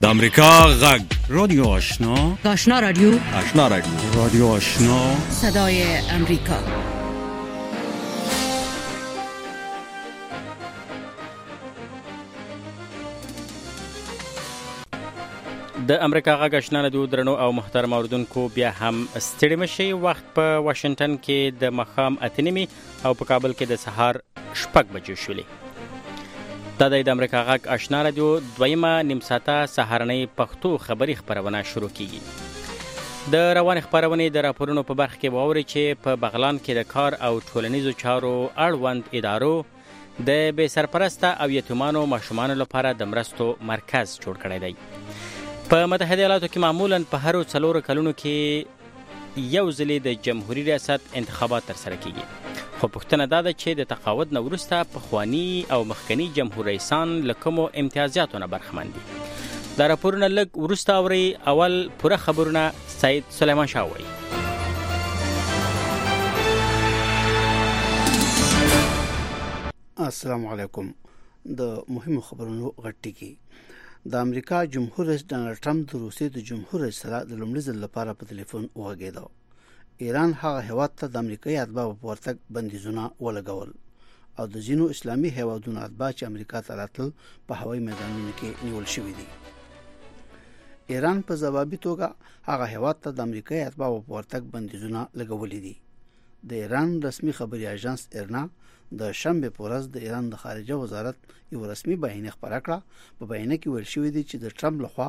د امریکا غږ رادیو آشنا، آشنا رادیو، آشنا رادیو، رادیو آشنا، صدای امریکا. د امریکا غږ آشنا رادیو درنو او محترم اوریدونکو، بیا هم ستړي مشئ. وخت په واشنگټن کې د ماښام 8:30 او په کابل کې د سهار 6 بجې شولې. دا د امریکا غږ آشنا رادیو دویمه نیم ساعته سهارنۍ پښتو خبري خبرونه شروع کیږي. د روان خبرونې د راپورونو په برخه کې واوري چې په بغلان کې د کار او ټولنیزو چارو اړوند ادارو د بې سرپرسته او یتیمانو ماشومانو لپاره د مرستو مرکز جوړ کړی دی. په متحده ایالاتو کې معمولا په هر 4 کلونو کې یو ځلې د جمهوریت ریاست انتخابات ترسره کیږي، خو پوښتنه دا ده چې د تقاعد نه وروسته پخواني او مخکني جمهور رئیسان له کومو امتیازاتو نه برخمن دي. دا راپورونه لږ وروسته اورئ. اول پوره خبرونه سید سلیمان شاه وایي. السلام علیکم. د مهمو خبرونو غټیږي. د امریکا جمهور رئیس ډانلډ ټرمپ د روسیې د جمهور رئیس سره د لومړي ځل لپاره په ټلیفون وغږېد. ایران هغه هیواد ته د امریکایي اتباعو په ورتګ بندیزونه ولګول او د ځینو اسلامي هیوادونو اتباع چې امریکا ته راتلل په هوایي میدانونو کې نیول شوي دي. ایران په ځوابي توګه هغه هیواد ته د امریکایي اتباعو په ورتګ بندیزونه لګولي دي. د ایران رسمي خبري اژانس ایرنا د شنبه په ورځ د ایران د خارجه وزارت یو رسمي بیانیه خپاره کړه. په بیانیه کې ویل شوی دی چې د ټرمپ لخوا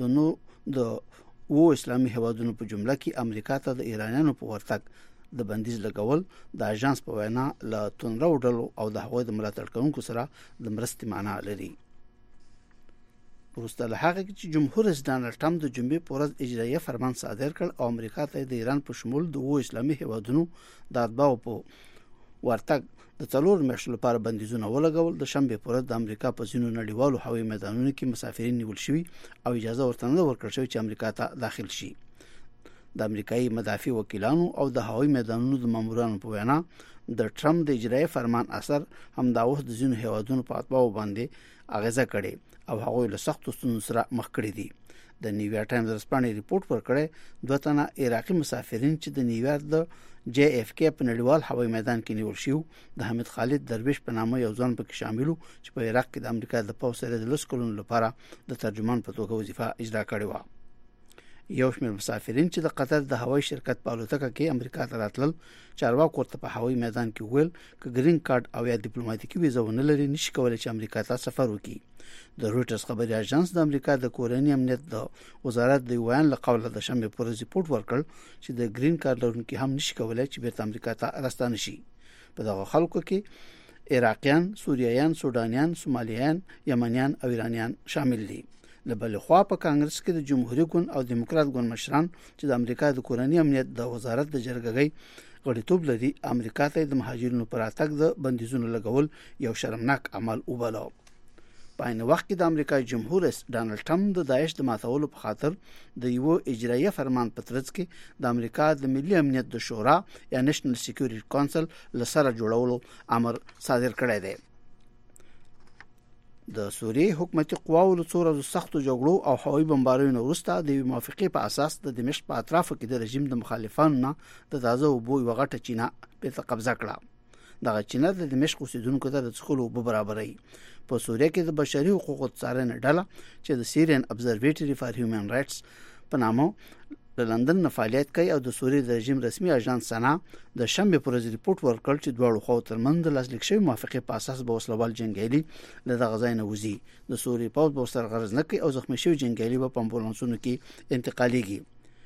د اسلامي هیوادونو په جمله کې امریکا ته د ایرانیانو په ورتګ د بندیز لګول د اژانس په وینا له تونرو ډلو او د هغوی د ملاتړ کوونکو سره د مرستې معنا لري. وروسته له هغه چې جمهور رئیس ډانلډ ټرمپ د جمعې په ورځ اجرایه فرمان صادر کړ او امریکا ته د ایران په شمول د اسلامي هیوادونو د اتباعو په ورتګ د 4 میاشتو لپاره بندیزونه ولګول. د شنبه په ورځ د امریکا په ځینو نړیوالو هوایي میدانونو کې مسافرین نیول شوي او اجازه ورته نه ورکړل شوې چې امریکا ته داخل شي. د امریکایي مدافع وکیلانو او د هوایي میدانونو د مامورانو په وینا د ټرمپ د اجرایه فرمان اثر همدا وخت د ځینو هیوادونو په اتباعو باندې اغیزه کړي او هغوی له سختو ستونزو سره مخ کړي دي. د نیویارک ټایمز رسپانې ریپورت ورکړی 2 تنه عراقي مسافرین چې د نیویارک د جی اف کې په نړیوال هوایي میدان کې نیول شو د حمید خالد درویش په نامه یو ځوان پکې شامل چې په عراق کې د امریکا د پوځ سره د لسکلونو لپاره د ترجمان په توګه وظیفه اجرا کړې و. یو شمېر مسافرین چې د قطر د هوایي شرکت په الوتکه کې امریکا ته راتلل چارواکو ورته په هوایي میدان کې ویل چې ګرین کارت او یا ډیپلوماټیکي ویزه ونه لري نشي کولای چې امریکا ته سفر وکړي. د رویټرز خبري اژانس د امریکا د کورنۍ امنیت د وزارت د ویان له قوله د شنبه پر ورځ ریپورت ورکړ چې د ګرین کارت لرونکي هم نشي کولای چې بیرته امریکا ته راستانه شي. په دغه خلکو کې عراقیان، سوریایان، سودانیان، سومالیان، یمنیان او ایرانیان شامل دي. له بل خوا په کانګرس کې د جمهوریت ګوند او دیموکرات ګوند مشران چې د امریکا د کورنۍ امنیت د وزارت د جرګګۍ غړیتوب لري امریکا ته د مهاجرینو پر راتګ د بندیزونو لګول یو شرمناک عمل وباله. په عین وخت کې د امریکا جمهور رئیس ډانلډ ټرمپ د داعش د ماتولو په خاطر د یو اجرایه فرمان په ترڅ کې د امریکا د ملي امنیت د شورا یا نېشنل سکیورټي کونسل لسره جوړولو امر صادر کړی دی. د سوریې حکومتي قواو له څو ورځو سختو جګړو او هوایي بمبارونو وروسته د موافقې په اساس د دمشق په اطرافو کې د رژیم د مخالفانو نه د تازه اوبو یوه غټه چینه په قبضه کړه. دغه چینه د دمشق اوسیدونکو ته د څښلو اوبه برابروي. په سوریه کې د بشري حقوقو څارنې ډله چې د سیریان ابزرویټري فار هیومن رائټس په نامه د لندن نه فعالیت کوي او د سوریې د رژیم رسمي اژانس سنا د شنبه پر ورځ ریپورت ورکړ چې دواړو خواو ترمنځ د لاسلیک شوی موافقې په اساس به وسلوال جنګیالي له دغه ځای نه وځي. د سوریې پوځ به ورسره غرض نه کوي او زخمي شوي جنګیالي به په امبولانسونو کې انتقالیږي.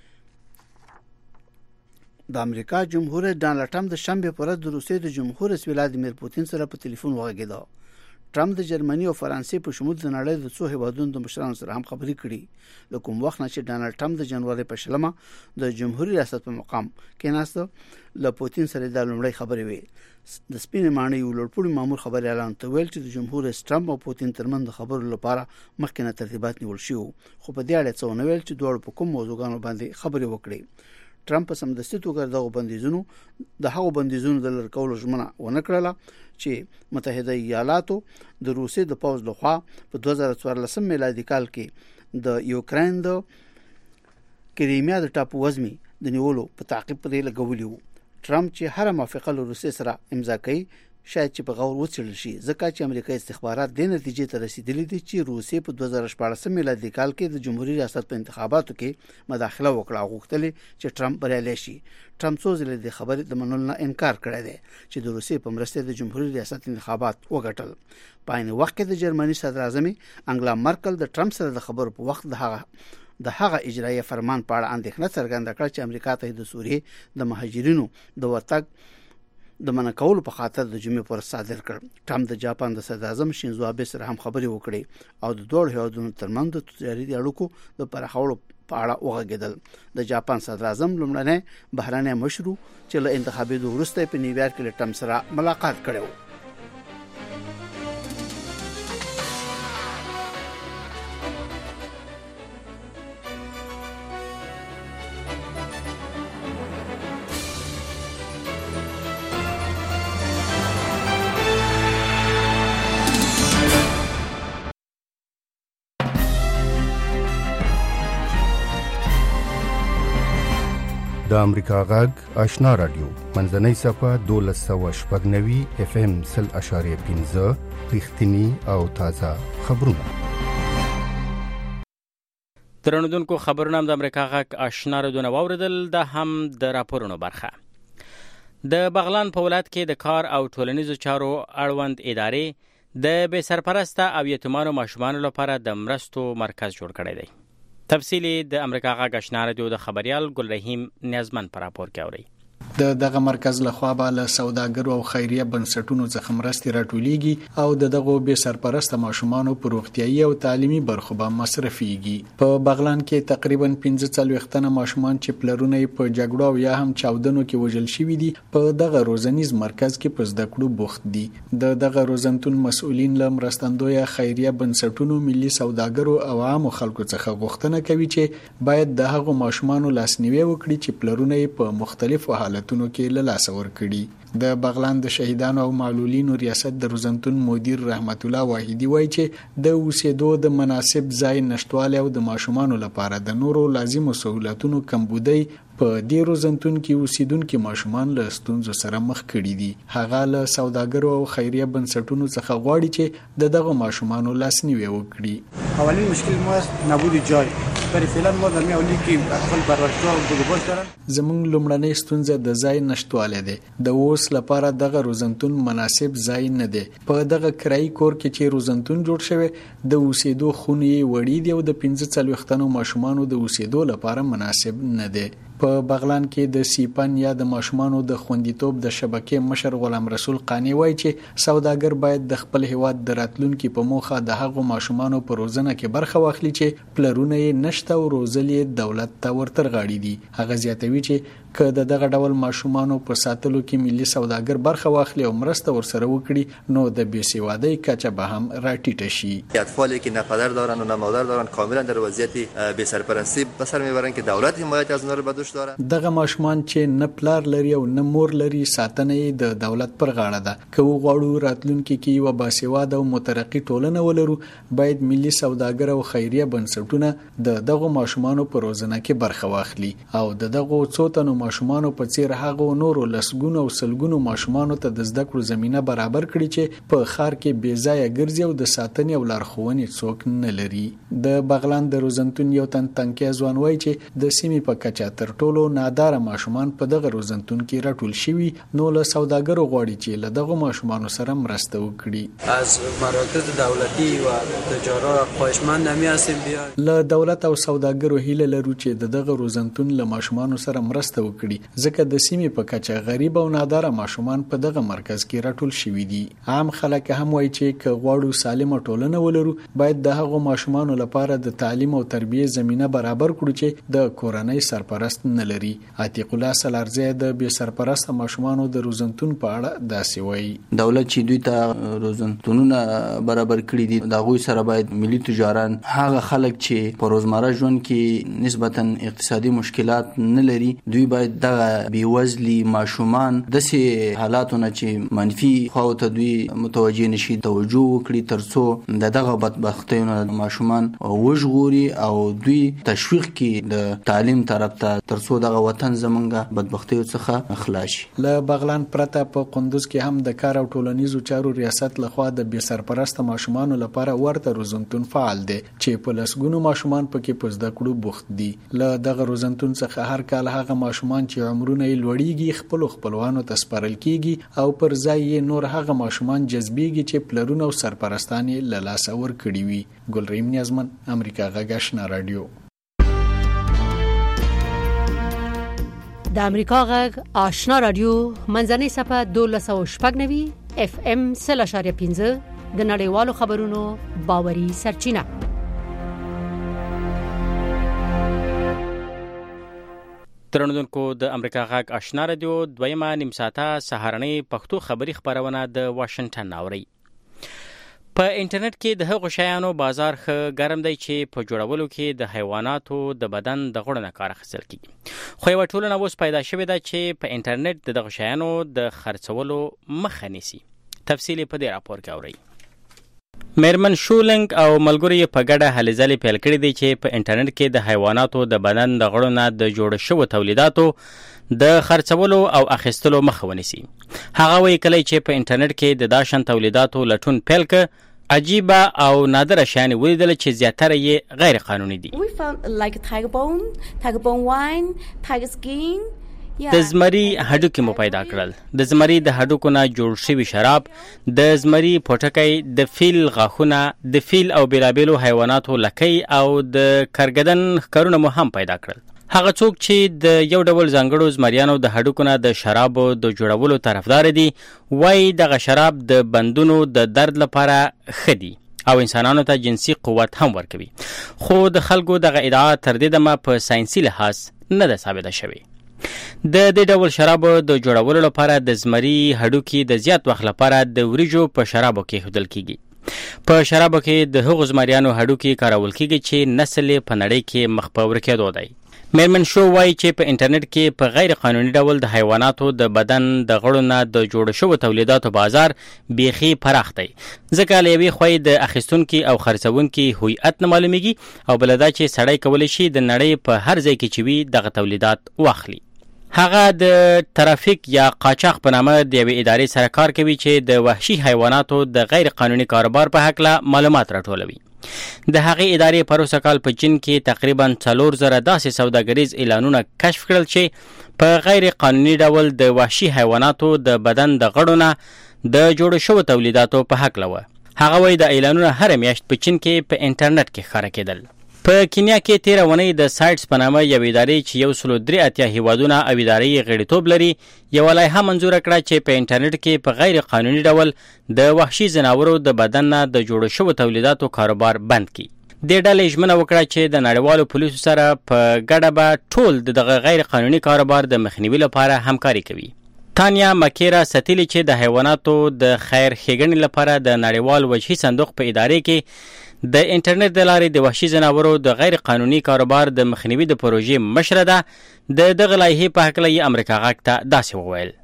د امریکا جمهور رئیس ډانلډ ټرمپ د شنبه پر ورځ د روسیې د جمهور رئیس ولادیمیر پوتین سره په ټلیفون وغږېد. ټرمپ د جرمني او فرانسې په شمول د نړۍ د څو هیوادونو د مشرانو سره هم خبرې کړي. له کوم وخت نه چې ډانلډ ټرمپ د جنوري په 20 د جمهوریت ریاست په مقام کې ناست له پوتین سره د لومړۍ خبرې وې. د سپینې ماڼۍ یو لوړپوړي مامور خبري اعلان ته ویل چې د جمهور رئیس ټرمپ او پوتین ترمنځ د خبرو لپاره مخکینه ترتیبات نیول شي، خو په دې اړه څه ونه ویل چې دوی په کوم موضوعاتو باندې خبرې وکړي. ټرمپ په سمدستي توګه د هغو بندیزونو د لرې کولو ژمنه ونه کړله چې متحده ایالاتو د روسیې د پوځ لخوا په 2014 میلادي کال کې د یوکرين د کریمیا د ټاپو وزمي د نیولو په تعقیب پرې لګولي وو. ټرمپ چې هر موافقه له روسیې سره امضا کوي شاید چې په غور وڅېړل شي، ځکه چې امریکایي استخبارات د نتیجې ته رسیدلي دي چې روسیې په 2014 میلادي کال کې د جمهوریت ریاست په انتخاباتو کې مداخله وکړه، غوښتل چې ټرمپ بریالی شي. ټرمپ څو ځله د خبرې د منلو نه انکار کړی دی چې د روسیې په مرسته د جمهوریت ریاست انتخابات وګټل. په عین وخت کې د جرمني صدر اعظم انګلا مرکل د ټرمپ سره د خبرو په وخت د هغه اجرایي فرمان په اړه اندېښنه څرګنده کړه چې امریکا ته د سوریې د مهاجرینو د ورتګ د منع کولو په خاطر د جمعې پر صادر کړ. ټرمپ د جاپان د صدر اعظم شینزو آبه سره هم خبرې وکړې او د دوه هیوادونو ترمنځ د تجارتي اړیکو د پراخولو په اړه وغږیدل. د جاپان صدر اعظم لومړنی بهراني مشر چې له انتخابي وروسته په نیویارک کې له ټرمپ سره ملاقات کړو. د امریکا غږ آشنا رادیو منځنۍ صفه 1290 اف ام 0.15 رښتینی او تازه خبرونه. درنودونکو خبرونه د امریکا غږ آشنا رادیو واوریدل، د هم د راپورونو برخه. د بغلان په ولایت کې د کار او ټولنیزو چارو اړوند ادارې د بې سرپرسته او یتیمانو ماشومانو لپاره د مرستو مرکز جوړ کړی دی. تفصیلی د امریکا غږ آشنا رادیو د خبريال ګل رحیم نیازمن پر راپور کې اوري. دغه مرکز له خوا به له سوداګرو او خیریه بنسټونو څخه مرستې راټولېږي او دغه بې سرپرسته ماشومانو پر روغتیايي او تعلیمي برخو به مصرفيږي. په بغلان کې تقریبا 45 تنه ماشومان چې پلرونه په جګړو او یا هم چاودنو کې وژل شوي دي په دغه روزنیز مرکز کې په زده کړو بوخت دي. دغه روزنتون مسؤلین له مرستندوی خیریه بنسټونو، ملي سوداګرو او عامو خلکو څخه غوښتنه کوي چې باید د هغو ماشومانو لاسنیوي وکړي چې پلرونه په مختلفو حالتونو کې له لاسه ورکړي. د بغلان د شهیدانو او معلولینو ریاست د روزنتون مدیر رحمت الله واحدی وایي چې د اوسېدو د مناسب ځای نشټواله او د ماشومانو لپاره د نورو لازمو سہولتونو کمبودی په دې روزنتون کې اوسیدونکو ماشومان له ستونزو سره مخ کړي دي. هغه له سوداګرو او خیریه بنسټونو څخه غواړي چې دغه ماشومانو لاسنیوي وکړي. اولین مشکل ما نبود جای برای فعلا ما در میاولی که خپل پرورشگاه بزرگ دارن. زمون لومړنۍ ستونزه د ځای نشټواله ده. د اوس لپاره دغه روزنتون مناسب ځای نه دی. په دغه کرایي کور کې چې روزنتون جوړ شوی د اوسېدو خونې وړي دي او د 45 تنو ماشومانو د اوسېدو لپاره مناسب نه دی. په بغلان کې د سیپن یا د ماشومانو د خوندیتوب د شبکې مشر غلام رسول قانی وایي چې سوداګر باید د خپل هیواد د راتلونکو په موخه د هغو ماشومانو په روزنه کې برخه واخلي چې پلرونه یې نشته او روزلې دولت ته ورترغاړي دي. هغه زیاتوي چې که دغه ډول ماشومانو په ساتلو کې ملي سوداګر برخه واخلي او مرسته ورسره وکړي نو د بېسوادۍ کچه به هم راټیټه شي. اطفالی که نه پدر دارن و نه مادر دارن کاملا در وضعیت بی‌سرپرستی به سر میبرن که دولت حمایت از اونها رو به دوش داره. دغه ماشومان چې نه پلار لري او نه مور لري ساتنه د دولت پر غاړه ده. که وغواړو راتلونکي کې یو باسواده او مترقي ټولنه ولرو باید ملي سوداګر او خیریه بنسټونه دغه ماشومانو په روزنه کې برخه واخلي او دغه څو تنو ماشومانو په څیر هغه نورو لسګونو او سلګونو ماشومانو ته د زده کړو زمينه برابر کړي چې په خار کې بې ځایه ګرځي او د ساتنې او لارښوونې څوک نه لري. د بغلان د روزنتون یو تنکي ځوان وایي چې د سیمې په کچه تر ټولو ناداره ماشومان په دغه روزنتون کې راټول شوي نو له سوداګرو غواړي چې له دغه ماشومانو سره مرسته وکړي. از مراکز دولتی و تجارت خواهشمند هستیم بیاید له دولت او سوداګرو هیله لرو چې دغه روزنتون له ماشومانو سره مرسته وکړي ځکه د سیمې په کچه غریب او ناداره ماشومان په دغه مرکز کې راټول شوي دي. عام خلک هم وایي چې که غواړو سالمه ټولنه ولرو باید د هغو ماشومانو لپاره د تعلیم او تربیه زمينه برابر کړو چې د کورنۍ سرپرست نه لري. عتیق الله سلارزی د بې سرپرسته ماشومانو د روزنتون په اړه داسې وایي. دولت چې دوی ته روزنتونونه برابر کړي دي د هغوی سره باید ملي تجاران هغه خلک چې په روزمره روزمره ژوند کې نسبتا اقتصادي مشکلات نه لري، دوی باید دغه بیوزلي ماشومان داسې حالاتونه چې منفي خواو ته دوی متوجه نشي توجه وکړي ترڅو دغه بدبختیونه ماشومان وژغوري او دوی تشویق کړي د تعلیم طرف ته ترڅو دغه وطن زمونږ بدبختیو څخه خلاص شي. له بغلان پرته په قندوز کې هم د کار او ټولنیزو چارو ریاست لخوا د بې سرپرسته ماشومانو لپاره ورته روزنتون فعال دی چې په لسګونو ماشومان پکې په زده کړو بوخت دي. له دغه روزنتون څخه هر کال هغه ماشومان چې عمرونه یې لوړیږي خپلوانو ته سپارل کیږي او پر ځای یې نور هغه ماشومان جذبېږي چې پلرونه او سرپرستان یې له لاسه ورکړي وي. ګلریم نیازمن، امریکا غږ آشنا رادیو. د امریکا غږ آشنا رادیو منځنۍ صفحه 1290 FM 0.15 د نړیوالو خبرونو باوري سرچینه. ترنودونکو د امریکا غږ آشنا رادیو دویمه نیم ساعته سهارنۍ پښتو خبری خبرونه د واشنگټن اوري. په انټرنیټ کې د هغو شیانو بازار ښه ګرم دی چې په جوړولو کې د حیواناتو د بدن د غړو نه کار اخیستل کیږي. خو یوه ټولنه اوس پیدا شوې ده چې په انټرنیټ د دغه شیانو د خرڅولو مخه نیسي. تفصیل په دې راپور کې اورئ. میرمن شولنګ او ملګري په ګډه هلې ځلې پیل کړې دي چې په انټرنیټ کې د حیواناتو د بدن د غړو نه د جوړ شوو تولیداتو د خرڅولو او اخیستلو مخه ونیسي. هغه وایي کله چې په انټرنیټ کې د داشن تولیداتو لټون پیل کړ عجیبه او نادره شیان ولیدل چې زیاتره یې غیر قانوني دي. د زمري هډوکي مو پیدا کړل. د زمري د هډوکو نه جوړ شوي شراب، د زمري پوټکی، د فیل غاښونه، د فیل او بیلابیلو حیواناتو لکۍ او د کرګدن ښکرونه مو هم پیدا کړل. هغه څوک چې د یو ډول ځانګړو زمریانو د هډوکو نه د شرابو د جوړولو طرفدار دي وایي دغه شراب د بندونو د درد لپاره ښه دي او انسانانو ته جنسي قوت هم ورکوي. خو د خلکو دغه ادعا تر دې دمه په ساینسي لحاظ نه ده ثابته شوې. د دې ډول شرابو د جوړولو لپاره د زمري هډوکي د زیات وخت لپاره د وریجو په شرابو کې ایښودل کیږي. په شرابو کې د هغو زمریانو هډوکي کارول کیږي چې نسل په نړۍ کې مخ په ورکېدو دی. میرمن شو وایي چې په انټرنیټ کې په غیر قانوني ډول د حیواناتو د بدن د غړو نه د جوړ شوو تولیداتو بازار بیخي پراخ دی، ځکه له یوې خوا د اخیستونکي او خرڅونکي هویت نه معلومیږي او بله دا چې سړی کولی شي د نړۍ په هر ځای کې چې وي دغه تولیدات واخلي. هغه د ترافیک یا قاچاق په نامه د یوې ادارې سره کار کوي چې د وحشي حیواناتو د غیر قانوني کاروبار په هکله معلومات راټولوي. د هغې ادارې پروسه کال په چین کې تقریبا 4000 داسې سوداګریز اعلانونه کشف کړل چې په غیر قانوني ډول د وحشي حیواناتو د بدن د غړو نه د جوړ شوو تولیداتو په هکله وه. هغه وایي د اعلانونه هره میاشت په چین کې په انټرنیټ کې ښکاره کېدل. په کینیا کې تیره اونۍ د سایټس په نامه یو ادارې چې 183 هیوادونه او ادارې غړیتوب لري یوه لایحه منظوره کړه چې په انټرنیټ کې په غیر قانوني ډول د وحشي ځناورو د بدن نه د جوړ شوو تولیداتو کاروبار بند کړي. دې ډلې ژمنه وکړه چې د نړیوالو پولیسو سره په ګډه به ټول دغه غیر قانوني کاروبار د مخنیوي لپاره همکاري کوي. تانیا مکیرا ستیلی چې د حیواناتو د خیر ښېګڼې لپاره د نړیوال وجهي صندوق په ادارې کې د انټرنیټ د لارې د وحشي ځناورو د غیر قانوني کاروبار د مخنیوي د پروژې مشره ده، د دغه لایحې په هکله یې امریکا غږ ته داسې وویل.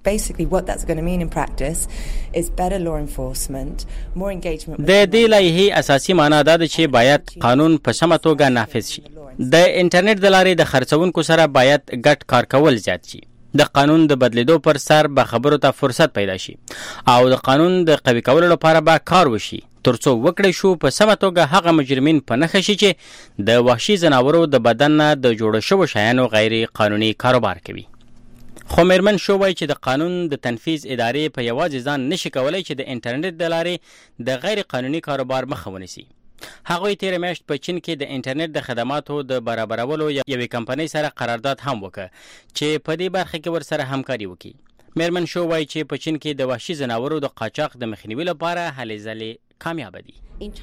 د دې لایحې اساسي معنا دا ده چې باید قانون په سمه توګه نافذ شي. د انټرنیټ د لارې د خرڅونکو سره باید ګډ کار کول زیات شي. د قانون د بدلیدو پر سر به خبرو ته فرصت پیدا شي او د قانون د قوي کولو لپاره به کار وشي ترڅو وکړی شو په سمه توګه هغه مجرمین په نښه شي چې د وحشي ځناورو د بدن نه د جوړ شوو شیانو غیر قانوني کاروبار کوي. خو میرمن شو وایي چې د قانون د تنفیذ ادارې په یوازې ځان نشي کولی چې د انټرنیټ د لارې د غیر قانوني کاروبار مخه ونیسي. هغوی تیره میاشت په چین کې د انټرنیټ د خدماتو د برابرولو یوې کمپنۍ سره قرارداد هم وکړ چې په دې برخه کې ورسره همکاري وکړي. مېرمن شو وایي چې په چین کې د وحشي ځناورو د قاچاق د مخنیوي لپاره هلې ځلې کامیاب دي.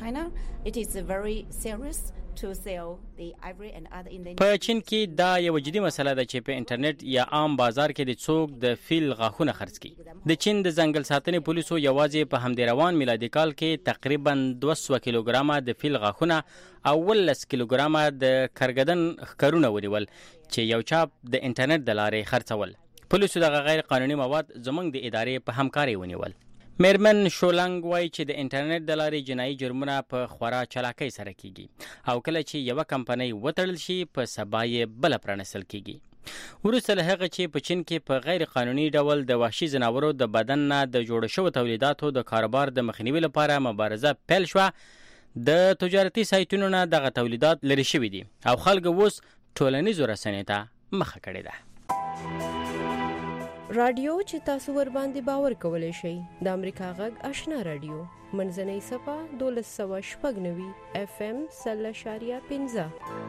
په چین کې دا یو جدي مسله ده چې په انټرنیټ یا عام بازار کې د څوک د فیل غاښونه خرڅ کړي. د چین د ځنګل ساتنې پولیسو یوازې په همدې روان میلادي کال کې تقریبا 200 کیلوګرامه د فیل غاښونه او 10 کیلوګرامه د کرګدن ښکرونه ونیول چې یو چاپ د انټرنیټ د لارې خرڅول. پولیسو دغه غیر قانوني مواد زموږ د ادارې په همکاري ونیول. مېرمن شولنګ وایي چې د انټرنیټ د لارې جنایي جرمونه په خورا چلاکۍ سره کیږي او کله چې یوه کمپنۍ وتړل شي په سبا یې بله پرانیستل کیږي. وروسته له هغه چې په چین کې په غیر قانوني ډول د وحشي ځناورو د بدن نه د جوړ شوو تولیداتو د کاروبار د مخنیوي لپاره مبارزه پیل شوه، د تجارتي سایټونو نه دغه تولیدات لرې شوي دي او خلک اوس ټولنیزو رسنیو ته مخه کړې ده. رادیو چې تاسو ور باندې باور کولای شئ د امریکا غږ آشنا رادیو منځنۍ صفه 1290 FM 0.15.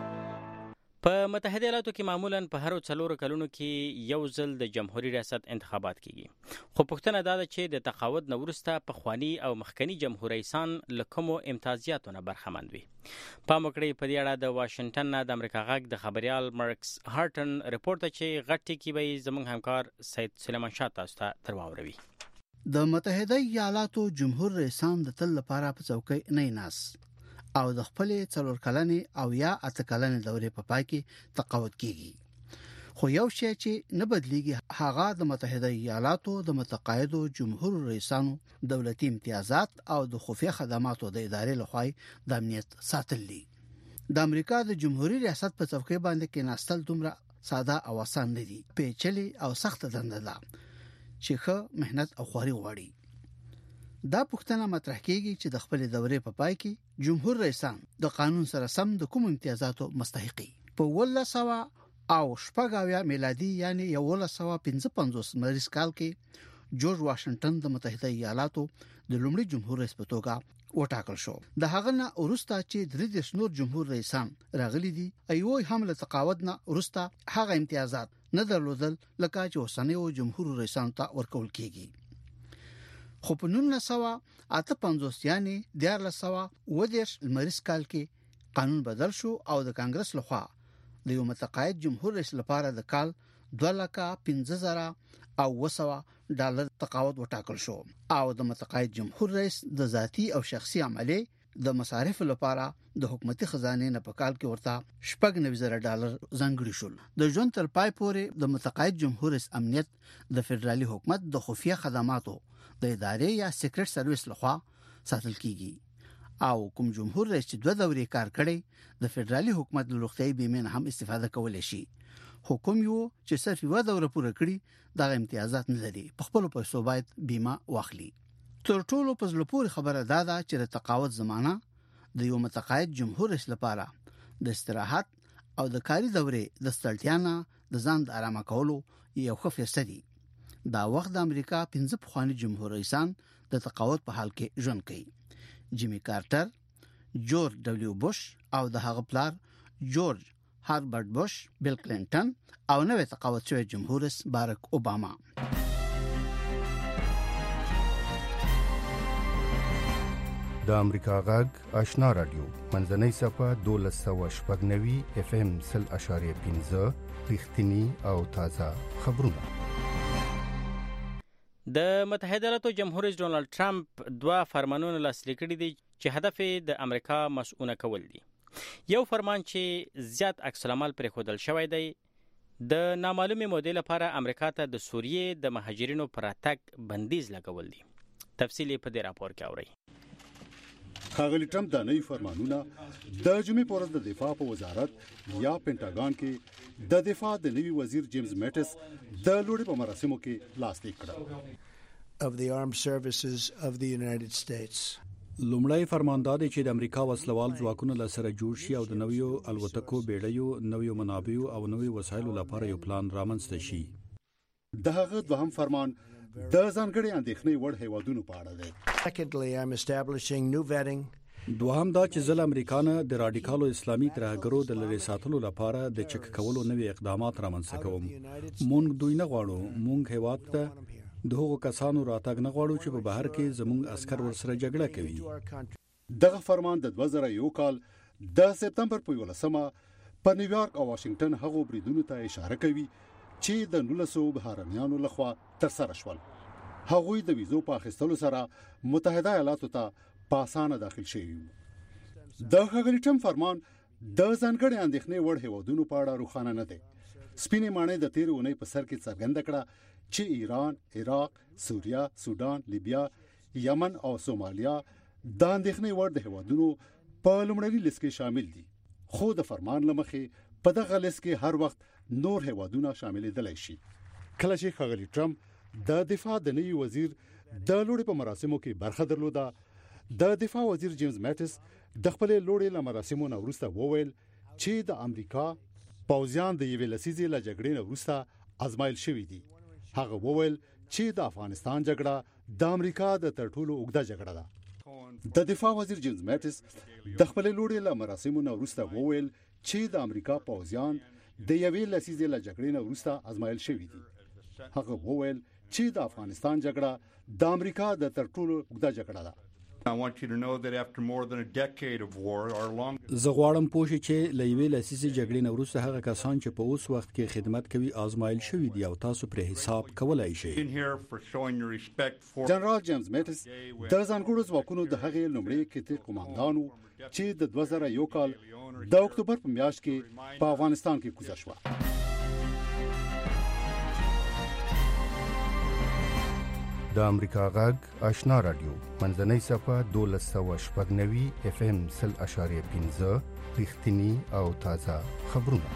په متحده ایالاتو کې معمولا په هر 4 کلونو کې یو ځل د جمهوریت ریاست انتخابات کیږي، خو پوښتنه دا ده چې د تقاعد نه وروسته پخواني او مخکنی جمهور رئیسان له کومو امتیازاتو نه برخمن وي. پام وکړئ په دې اړه د واشنگټن نه د امریکا غږ د خبريال مارکس هارټن ریپورت چې غټي کې به زموږ همکار سید سلیمان شاه تاسو ته ترواوروي. د متحده ایالاتو جمهور رئیسان د تل لپاره په څوکۍ نه ناس او د خپل 4 کلنې او یا 8 کلنې دورې په پای کې تقاعد کیږي. خو یو شی چې نه بدلیږي هغه د متحده ایالاتو د متقاعدو جمهور رئیسانو دولتي امتیازات او د خفیه خدماتو د ادارې لخوا د امنیت ساتل دي. د امریکا د جمهوریت ریاست په څوکۍ باندې کې ناستل دومره ساده او آسان نه دي، پیچلي او سخت دنده ده چې ښه مهنت او خواري غواړي. دا پوښتنه مطرح کیږي چې د خپل دورې په پای کې جمهور رئیسان د قانون سره سم د کوم امتیازاتو مستحقي. په 1900 میلادي یعنی 1955 مریض کال کې جورج واشنگټن د متحده ایالاتو د لومړي جمهور رئیس په توګه وټاکل شو. د هغه نه وروسته چې 3 نور جمهور رئیسان راغلي دي، ایوه هم له تقاعد نه وروسته هغه امتیازات نه درلودل لکه چې اوسنیو جمهور رئیسانو ته ورکول کیږي. خو په 1958 یعنی 1910 مریض کال کې قانون بدل شو او د کانګرس لخوا د یو متقاعد جمهور رئیس لپاره د کال 2,15,000 او $100 تقاعد وټاکل شو او د متقاعد جمهور رئیس د ذاتی او شخصي عملي د مصارف لپاره د حکومتي خزانه نه په کال کې ورته $9,000 ځانګړي شول. د ژوند تر پای پورې د متقاعد جمهور رئیس امنیت د فدرالي حکومت د خفیه خدماتو د ادارې یا سیکرټ سرویس لخوا ساتل کیږي او کوم جمهور رئیس چې 2 دورې کار کړي د فدرالي حکومت له روغتیايي بیمې هم استفاده کولای شي. حکومت یو چې صرف 1 دوره پوره کړي دا امتیازات نه لري، په خپل پیسو باید بیمه واخلي. تر ټولو په زړه پورې خبره دا ده چې د تقاعد زمانہ د یو متقاعد جمهور رئیس لپاره د استراحت او د کاري دورې د ستړیا نه د ځان د آرام کولو یو ښه فیصله دی. دا وخت د امریکا 15 پخوانی جمهور رئیسان د تقاعد په حال کې ژوند کوي. جیمی کارټر، جورج ډبلیو بوش او د هغه پلار جورج هاربرټ بوش، بیل کلینټن او نوې تقاعد شوی جمهور رئیس باراک اوباما. د امریکا غږ آشنا رادیو منځنۍ صفه 1290 FM 0.15 رښتینی او تازه خبرونه. د متحده ایالاتو جمهور رئیس ډونالد ټرمپ 2 فرمانونه لاسلیک کړي دي چې هدف یې د امریکا مسؤونه کول دي. یو فرمان چې زیات عکس العمل پرې خودل شوی دی د نامعلومه مودې لپاره امریکا ته د سوریې د مهاجرینو پر راتګ بندیز لګول دي. تفصیل په دې راپور کې اورئ. ښاغلي ټرمپ د نوي فرمانونه د جمعې په ورځ د دفاع په وزارت یا پینټاګان کې د دفاع د نوي وزیر جیمز میټس د لوړې په مراسمو کې لاسلیک کړل. of the armed services of the United States. لومړی فرمان دا دی چې د امریکا وسلوال ځواکونه له سره جوړ شي او د نویو الوتکو بیړیو، نویو منابعو او نویو وسایلو لپاره یو پلان رامنځته شي. د هغه دوهم فرمان د ځانګړي اندېښنې وړ هیوادونو په اړه دی. Secondly, I'm establishing new vetting دوهم دا چې ځل امریکانه د رادیکالو اسلامي ترهګرو د لری ساتلو لپاره د چک کولو نوي اقدامات رامنځته کوم. مونږ دوی نه غواړو، مونږ هیواد ته دغه کسانو راتګ نه غواړو چې په بهر کې زموږ عسكر ورسره جګړه کوي. دغه فرمان د 2001 کال د سپتمبر په 11مه په نیویارک او واشنگټن هغو بریدونو ته اشاره کوي چې د 1900 بهرنیانو لخوا ترسره شول. هغوی د ویزو په اخیستلو سره متحده ایالاتو ته په اسانه داخل شوي. د ښاغلي ټرمپ فرمان د ځانګړي اندېښنې وړ هیوادونو په اړه روښانه نه دی. سپینې ماڼۍ د تیرې اونۍ په سر کې څرګنده کړه چې ایران، عراق، سوریه، سودان، لیبیا، یمن او سومالیا د اندېښنې وړ د هیوادونو په لومړني لیست کې شامل دي. خو د فرمان لمخې په دغه لیست کې هر وخت نور هیوادونه شاملېدلی شي. کله چې ښاغلي ټرمپ د دفاع د نوي وزیر د لوړې په مراسمو کې برخه درلوده، د دفاع وزیر جیمز میټس د خپل لوړې له مراسمو نه وروسته وویل چې د امریکا پوځیان د یوې لسیزې له جګړې نه وروسته ازمایل شوي دي. هغه وویل چې د افغانستان جګړه د امریکا د تر ټولو اوږده جګړه ده. د دفاع وزیر جیمز میټس د خپل لوړې له مراسمو نه وروسته وویل چې د امریکا پوځیان د یوې لسیزې له جګړې نه وروسته ازمایل شوي دي. هغه وویل چې د افغانستان جګړه د امریکا د تر ټولو اوږده جګړه ده. I want you to know that after more than a decade of war, our long زه غواړم پوه شئ چې له یوې لسیزې جګړې نه وروسته هغه کسان چې په اوس وخت کې خدمت کوي آزمایل شوي دي او تاسو پرې حساب کولای شئ. جنرال جیمز میټس د ځانګړو ځواکونو د هغې لومړي کتې قوماندان و چې د 2001 کال د اکتوبر په میاشت کې په افغانستان کې کوزه شوه. د امریکا غږ آشنا رادیو منځنۍ صفه 1290 اف ام 0.15 رښتینی او تازه خبرونه.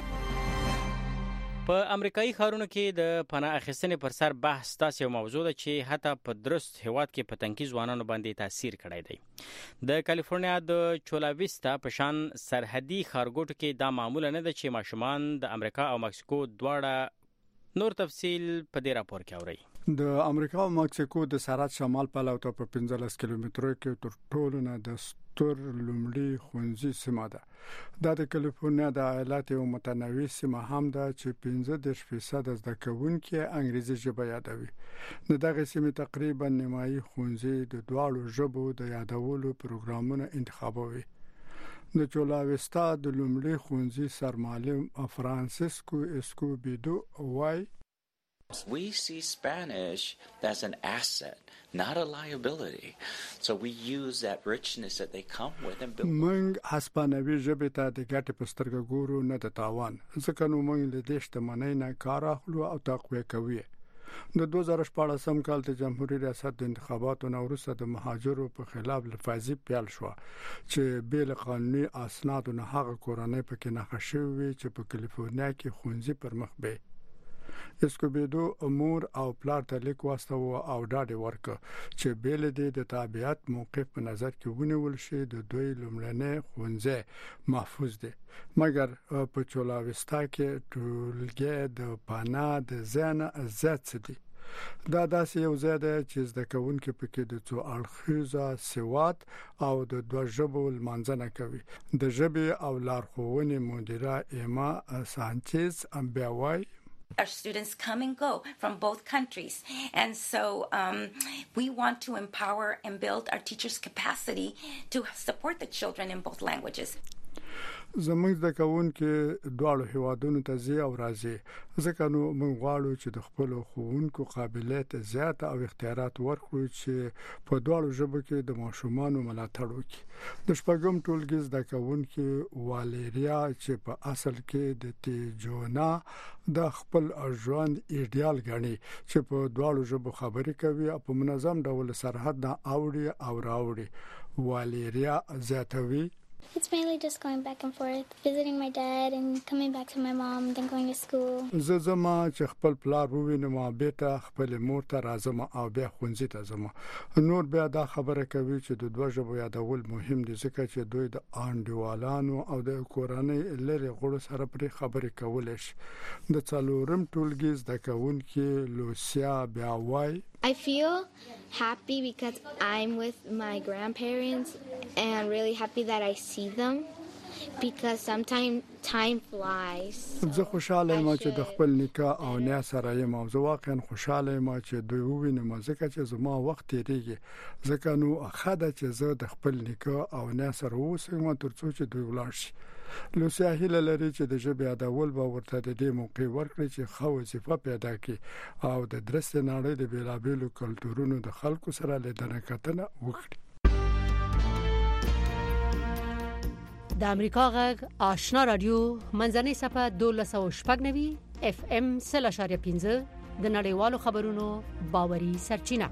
په امریکایي ښارونو کې د پناه اخیستنې پر سر بحث تاسو یو موضوع ده چې حتی په درست هیواد کې په تنکي ځوانانو باندې تاثیر کړی دی. د کالیفورنیا د چولا ویستا په شان سرحدي ښارګوټو کې دا معموله نه ده چې ماشومان د امریکا او مکسیکو دواړه. نور تفصیل په دې راپور کې اورئ. د امریکا او مکسیکو د سرحد شمال په لور ته په 15 کیلومترو کې تر ټولو نه د ستر لومړی خونځي سیمه ده. د کالیفورنیا د ایالت یو متنوع سیمه هم ده چې 15% زده کوونکي انګریزي ژبه یادوي. د دغه سیمې تقریبا نیمایي خونځي د دواړو ژبو د یادولو پروګرامونه انتخابوي. د چولا ویستا د لومړي خونځي سرمعلم فرانسیسکو اسکوبیدو وای We see Spanish as an asset, not a liability. So we use that richness that they come with and build. موږ هسپانوي ژبه ته د ګټې په سترګه ګورو نه د تاوان. ځکه نو موږ له دې شتمنۍ نه کار اخلو او تقویه کوي. د 2014 کال د جمهوریت ریاست د انتخاباتو نه وروسته د مهاجرو په خلاف لفاظي پیل شو چې بیل قانوني اسناد نه هغه کورنۍ په کې نښه شوی چې په کالیفورنیا کې خونځي پر مخ به اسکوبیدو امور او پلار ته لیک واستو او ډاډ ورک چې بیل دې د تابعیت موقف په نظر کې ونیول شي. د دوی لومړنۍ خونځي محفوظ دي، مګر په چولا ویستا کې ټولګي د پناه د زنه عزت دي. دا داسې یو ځای دی چې زده کوونکي پکې د څو اړخیزه سواد او د دوه ژبو لمانځنه کوي. د ژبې او لارښوونې مدیره ایما سانچز امبیاوای Our students come and go from both countries, and so we want to empower and build our teachers' capacity to support the children in both languages. زموږ د کوونکو دواړو هیوادونو ته زی او راځي، ځکه نو موږ غواړو چې د خپل خوونکو قابلیت زیات او اختیارات ورکړو چې په دواړو ژبو کې د ماشومانو ملاتړ وکړي. د شپږم ټولګي د کوونکو واليریا چې په اصل کې د تیجونا د خپل ژوند ایډیال غني چې په دواړو ژبو خبرې کوي او په منظم ډول سرحد نه اوړي او راوړي. واليریا زیاتوي It's mainly just going back and forth, visiting my dad and coming back to my mom, then going to school. زما چې خپل پلار ووینم به ته خپل مور ته راځم او بیا ښوونځي ته ځم. نور بیا دا خبره کوي چې د دوه ژبو یادول مهم دي ځکه چې دوی د انډیوالانو او د کورنۍ لري غړو سره پرې خبرې کولای شي. د څلورم ټولګي زده کوونکي لوسیا بیا وای I feel happy because I'm with my grandparents and really happy that I see them because sometimes time flies. زه خوشاله یم چې د خپل نکاح او نیا سره یم او زه واقعا خوشاله یم چې دوی ووینم ځکه چې زما وخت تیریږي ځکه نو اخاده چې زه د خپل نکاح او نیا سره اوسم ترڅو چې دوی ولاړ شي. لوسیا هیله لري چې د ژبې ادول به ورته د دې موقع ورکړي چې خو وظیفه پیدا کړي او د درسته نړۍ د بیلابېلو کلتورونو د خلکو سره لیدنه کتنه وکړي. د امریکا غږ آشنا رادیو منځنۍ صفه 1290 FM 0.5 د نړیوالو خبرونو باوري سرچینه.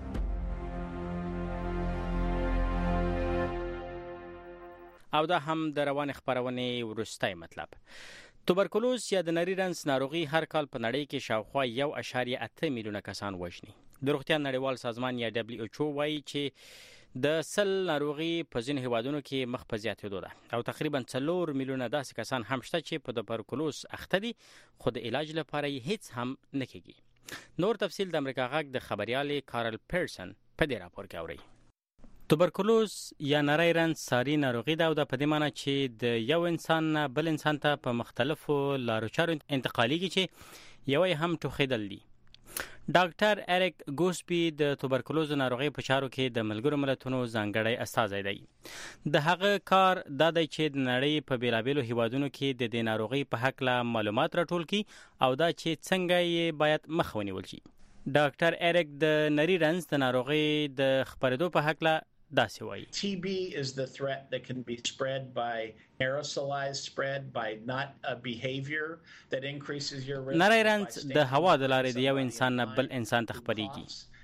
او دا هم د روان خبرونه ورستای مطلب. توبرکلوز یا د نری رنځ ناروغي هر کال په نړۍ کې شاوخوا 1.8 میلیونه کسان وژني. د روغتیا نړیوال سازمان یا WHO وایي چې د سل ناروغي په ځینو هیوادونو کې مخ په زیاتېدو ده او تقریبا 4 میلیونه داسې کسان هم شته چې په توبرکلوز اخته دي خو د علاج لپاره هیڅ هم نه کیږي. نور تفصیل د امریکا غږ د خبريال کارل پیرسن په دې راپور کې اوري. توبرکلوز یا نری رنځ ساري ناروغي ده او د پدې معنی چې د یو انسان نه بل انسان ته په مختلفو لارو چارو انتقالېږي چې یو هم ټوخیدل دي. ډاکټر اریک ګوسپی د توبرکلوز ناروغي په چارو کې د ملګرو ملتونو ځانګړی استازی دی. د هغه کار دا دی چې د نړۍ په بیلابېلو هیوادونو کې د دې ناروغي په حق له معلومات راټول کړي او دا چې څنګه یې باید مخ ونیول شي. ډاکټر اریک د نری رنځ د ناروغي د خبرېدو په حق له داسې وایي. TB is the threat that can be spread by aerosolized spread by not a behavior that increases your risk. نری رنځ د هوا د لارې د یو انسان نه بل انسان ته خپرېږي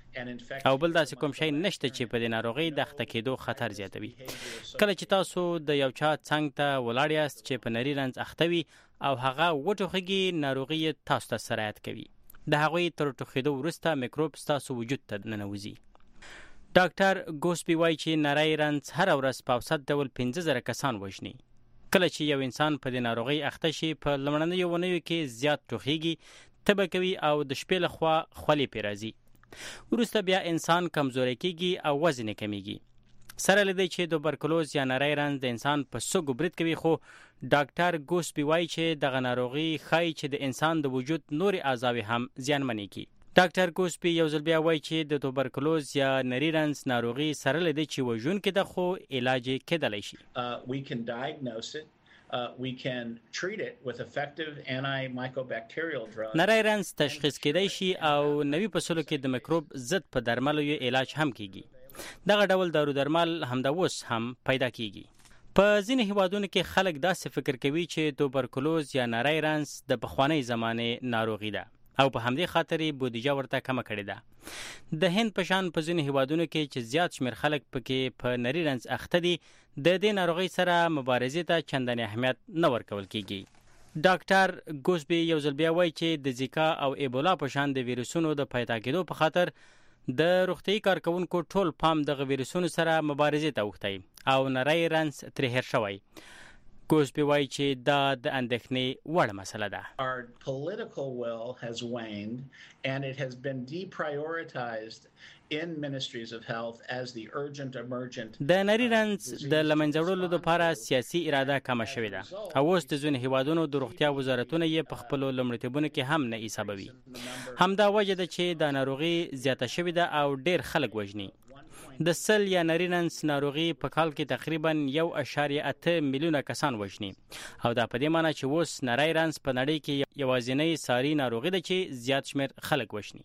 او بل داسې کوم شی نشته چې په دې ناروغي د اخته کېدو خطر زیاتوي. کله چې تاسو د یو چا څنګ ته ولاړ یاست چې په نری رنځ اخته وي او هغه وټوخېږي ناروغي تاسو ته سرایت کوي. د هغوی تر ټوخېدو وروسته میکروب ستاسو وجود ته ننوځي. ډاکټر ګوسپی وایي چې نری رنځ هر ورځ په اوسط ډول 15,000 کسان وژني. کله چې یو انسان په دې ناروغي اخته شي په لومړنیو ونیو کې زیات ټوخېږي، تبه کوي او د شپې لخوا خولې پې راځي. وروسته بیا انسان کمزوری کېږي او وزن یې کمیږي. سره له دې چې توبرکلوز یا نری رنځ د انسان په سږو برید کوي خو ډاکټر ګوسپی وایي چې دغه ناروغي ښایي چې د انسان د وجود نورې اعضاوې هم زیانمنې کړي. ډاکټر ګوسپی یو ځل بیا وایي چې د توبرکلوز یا نری رنځ ناروغي سره له دې چې وژونکې ده خو علاج یې کېدلی شي. We can diagnose it. We can treat it with effective antimicrobacterial drugs. نری رنځ تشخیص کېدای شي او نوي فصلو کې د میکروب ضد په درملو یې علاج هم کیږي. دغه ډول دارو درمل همدا اوس هم پیدا کیږي. په ځینې هیوادونو کې خلک داسې فکر کوي چې توبرکلوز یا نری رنځ د پخوانۍ زمانې ناروغي ده او په همدې خاطر بودیجه ورته کمه کړې ده. د هند په شان په ځینې هیوادونو کې چې زیات شمېر خلک پکې په نری رنځ اخته دي د دې ناروغۍ سره مبارزې ته چندانې اهمیت نه ورکول کیږي. ډاکټر ګوسبی یو ځل بیا وایي چې د زیکا او ایبولا په شان د ویروسونو د پیدا کېدو په خاطر د روغتیايي کارکونکو ټول پام دغه ویروسونو سره مبارزې ته اوښتی او نری رنځ ترې هېر شوی. ګوسبی وایي چې دا د اندېښنې وړ مسله ده. Our political will has waned and it has been deprioritized in ministries of health as the urgent emergent. د نری رنځ د لمنځه وړلو لپاره سیاسي اراده کمه شوې ده او اوس د ځینو هیوادونو د روغتیا وزارتونه یې په خپلو لومړیتوبونو کې هم نه حسابوي. همدا وجه ده چې دا ناروغي زیاته شوې ده او ډېر خلک وژني. د سل یا نری رنځ ناروغي په کال کې تقریبا 1.8 میلیونه کسان وژني او دا په دې معنی چې اوس نری رنځ په نړۍ کې یوازینۍ ساري ناروغي ده چې زیات شمېر خلک وژني.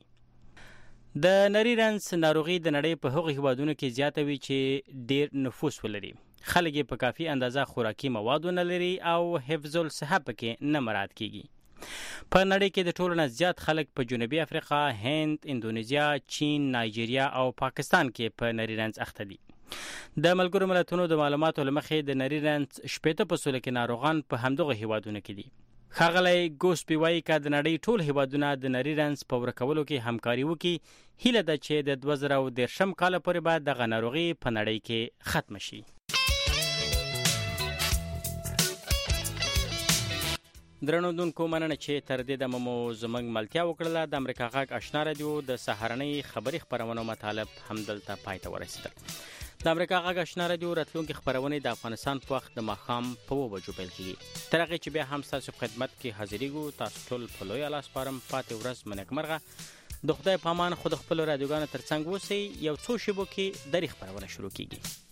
د نری رنځ ناروغي د نړۍ په هغو هیوادونو کې زیاته وي چې ډېر نفوس ولري. خلک یې په کافي اندازه خوراکي مواد ونه لري او حفظ الصحه پکې نه مراعات کیږي. په نړۍ کې د ټولو نه زیات خلک په جنوبي افریقا، هند، اندونیزیا، چین، نایجیریا او پاکستان کې په نری رنځ اخته دي. د ملګرو ملتونو د معلوماتو له مخې د نری رنځ 80% کې ناروغان په همدغه هیوادونو کې دي. ښاغلی ګوسپی وایي که د نړۍ ټول هیوادونه د نری رنځ په ورکولو کې همکاري وکړي، هیله ده چې د 2013 کال پورې به دغه ناروغي په نړۍ کې ختم شي. درنو دونکو مننه چې تر دې دمه مو زموږ ملتیا وکړله. د امریکا غږ آشنا رادیو د سهارنۍ خبري خبرونو مطالب همدلته پای ته ورسېدل. د امریکا غږ آشنا رادیو راتلونکي خبرونه د افغانستان په وخت د ماښام په 2 بجو پیل کیږي. تر هغه چې بیا هم تاسو په خدمت کې حاضرېږو. تاسو ټول په لوی لاس پارم پاتې ورځ منکمرغه. د خدای پامان خود خپل رادیوګانو ترڅنګ اوسئ. یو څو شیبو کې د خبرونه شروع کیږي.